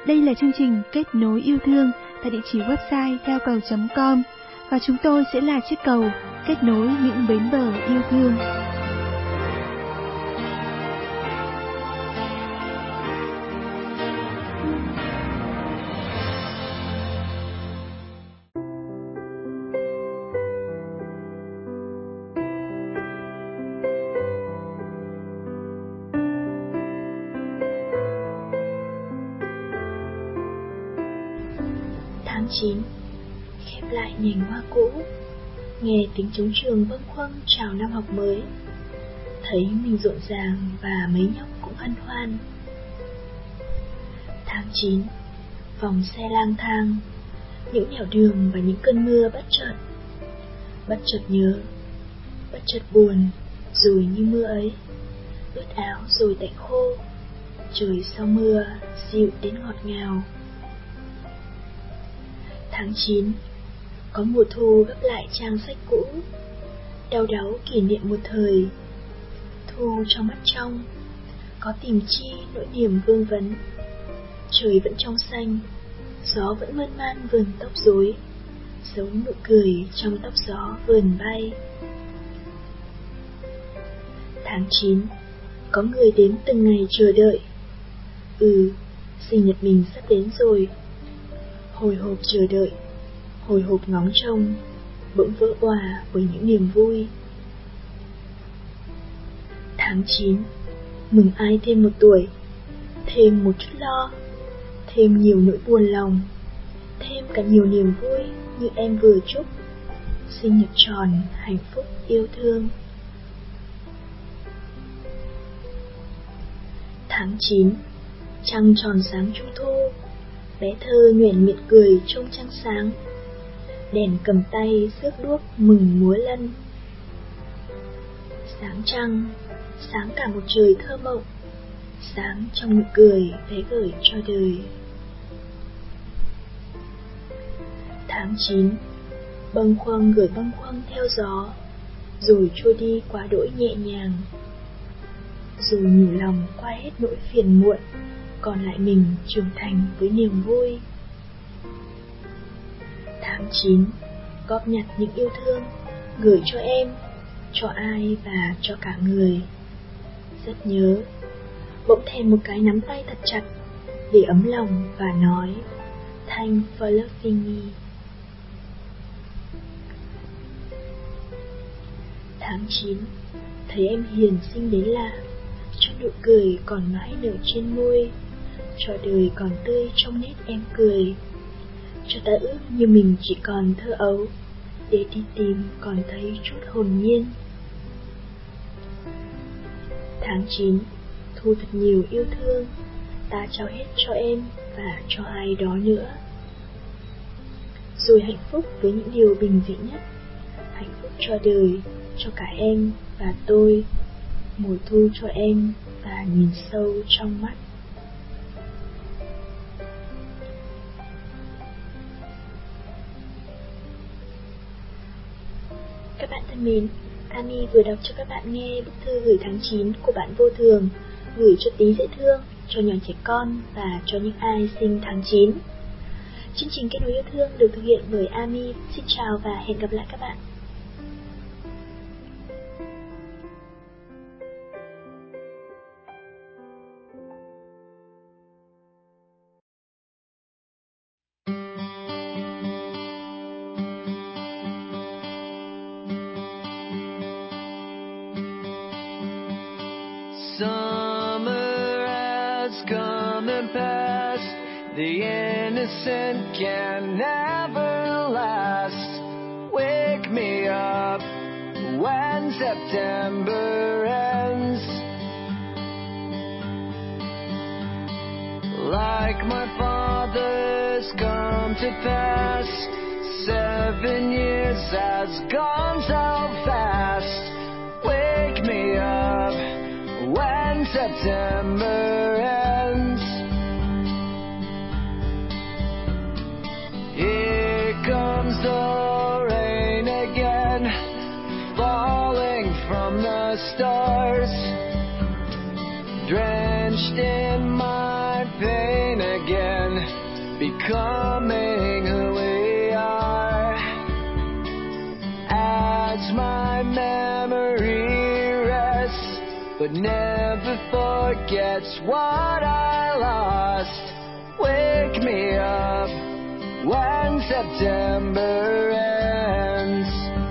Đây là chương trình Kết nối yêu thương tại địa chỉ website theo cầu.com và chúng tôi sẽ là chiếc cầu kết nối những bến bờ yêu thương. Tháng 9, khép lại nhành hoa cũ, nghe tiếng trống trường bâng khuâng chào năm học mới, thấy mình rộn ràng và mấy nhóc cũng hân hoan. Tháng 9, vòng xe lang thang, những nẻo đường và những cơn mưa bất chợt nhớ, bất chợt buồn, rồi như mưa ấy, ướt áo rồi tạnh khô, trời sau mưa dịu đến ngọt ngào. Tháng 9, có mùa thu gấp lại trang sách cũ, đau đáu kỷ niệm một thời. Thu trong mắt trong, có tìm chi nỗi niềm vương vấn. Trời vẫn trong xanh, gió vẫn mơn man vườn tóc rối, giấu nụ cười trong tóc gió vườn bay. Tháng 9, có người đến từng ngày chờ đợi. Sinh nhật mình sắp đến rồi. Hồi hộp chờ đợi, hồi hộp ngóng trông, bỗng vỡ òa với những niềm vui. Tháng 9, mừng ai thêm một tuổi, thêm một chút lo, thêm nhiều nỗi buồn lòng, thêm cả nhiều niềm vui như em vừa chúc. Sinh nhật tròn, hạnh phúc, yêu thương. Tháng 9, trăng tròn sáng trung thu, bé thơ nhoẻn miệng cười trông trăng sáng, đèn cầm tay rước đuốc mừng múa lân. Sáng trăng, sáng cả một trời thơ mộng, sáng trong nụ cười bé gửi cho đời. Tháng 9, bâng khuâng gửi bâng khuâng theo gió, rồi trôi đi quá đỗi nhẹ nhàng, rồi nhủ lòng qua hết nỗi phiền muộn, còn lại mình trưởng thành với niềm vui. Tháng 9, góp nhặt những yêu thương, gửi cho em, cho ai và cho cả người. Rất nhớ, bỗng thèm một cái nắm tay thật chặt, để ấm lòng và nói Thanks for loving me. Tháng 9, thấy em hiền xinh đến lạ, cho nụ cười còn mãi nở trên môi, cho đời còn tươi trong nét em cười, cho ta ước như mình chỉ còn thơ ấu, để đi tìm còn thấy chút hồn nhiên. Tháng 9, thu thật nhiều yêu thương, ta trao hết cho em và cho ai đó nữa. Rồi hạnh phúc với những điều bình dị nhất, hạnh phúc cho đời, cho cả em và tôi, mùa thu cho em và nhìn sâu trong mắt. Các bạn thân mến, Ami vừa đọc cho các bạn nghe bức thư gửi tháng 9 của bạn Vô Thường, gửi cho tí dễ thương, cho nhỏ trẻ con và cho những ai sinh tháng 9. Chương trình Kết nối yêu thương được thực hiện bởi Ami. Xin chào và hẹn gặp lại các bạn. Summer has come and passed. The innocent can never last. Wake me up when September ends. Like my father's come to pass, 7 years has gone so fast. Wake me up when September ends. Here comes the rain again, falling from the stars, drenched in my pain again, becoming who we are. As my memory rests, but never forgets what I lost. Wake me up when September ends.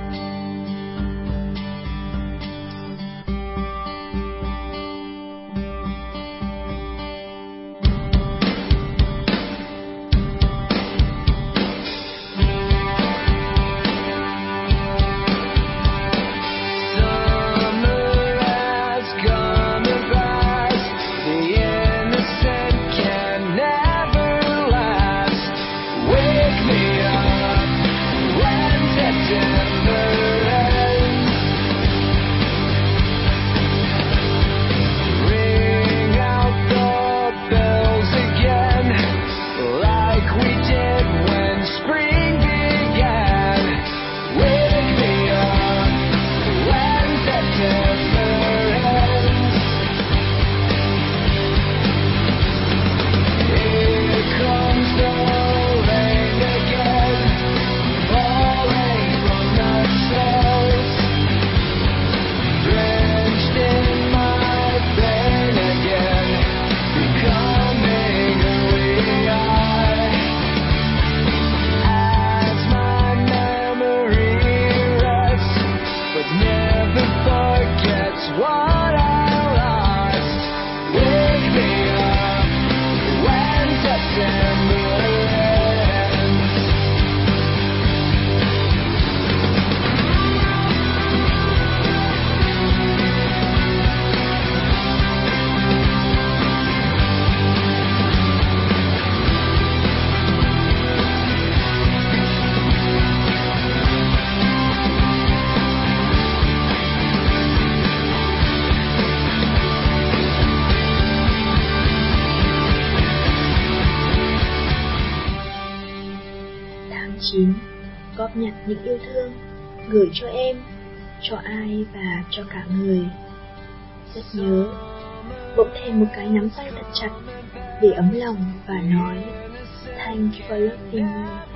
Góp nhặt những yêu thương, gửi cho em, cho ai và cho cả người. Rất nhớ, bỗng thèm một cái nắm tay thật chặt để ấm lòng và nói Thanks for loving me.